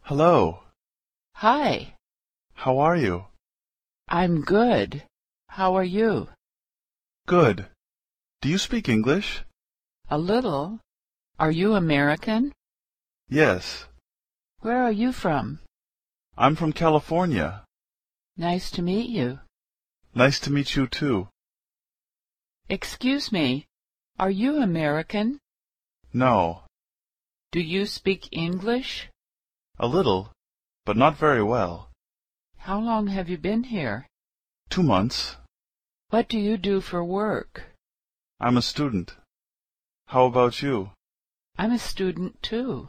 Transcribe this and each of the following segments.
Hello. Hi, How are you? I'm good. How are you? Good. Do you speak English? A little. Are you American? Yes. Where are you from? I'm from California. Nice to meet you. Nice to meet you too. Excuse me, are you American? No. Do you speak English? A little, but not very well. How long have you been here? 2 months. What do you do for work? I'm a student. How about you? I'm a student too.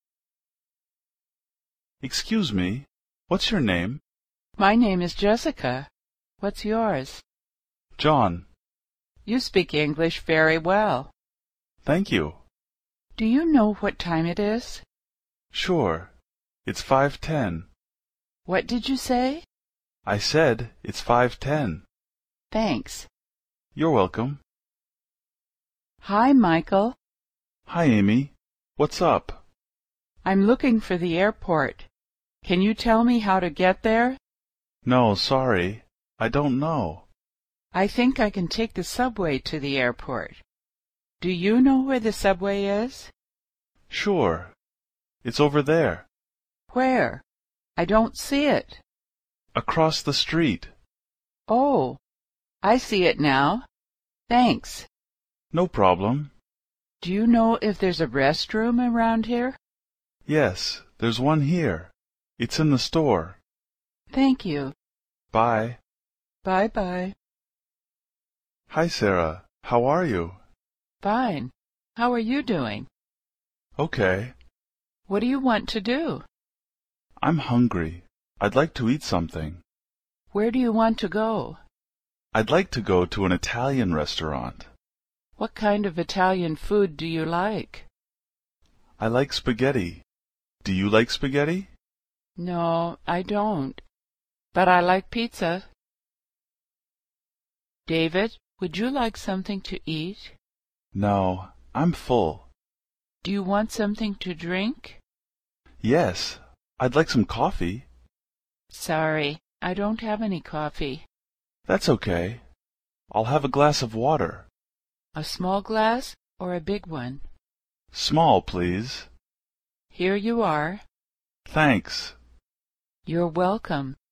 Excuse me. What's your name? My name is Jessica. What's yours? John. You speak English very well. Thank you. Do you know what time it is? Sure. It's 5:10. What did you say? I said it's 5:10. Thanks. You're welcome. Hi, Michael. Hi, Amy. What's up? I'm looking for the airport. Can you tell me how to get there? No, sorry. I don't know. I think I can take the subway to the airport. Do you know where the subway is? Sure. It's over there. Where? I don't see it. Across the street. Oh, I see it now. Thanks. No problem. Do you know if there's a restroom around here? Yes, there's one here. It's in the store. Thank you. Bye. Bye-bye. Hi, Sarah. How are you? Fine. How are you doing? Okay. What do you want to do? I'm hungry. I'd like to eat something. Where do you want to go? I'd like to go to an Italian restaurant. What kind of Italian food do you like? I like spaghetti. Do you like spaghetti? No, I don't. But I like pizza. David, would you like something to eat? No, I'm full. Do you want something to drink? Yes, I'd like some coffee. Sorry, I don't have any coffee. That's okay. I'll have a glass of water. A small glass or a big one? Small, please. Here you are. Thanks. You're welcome.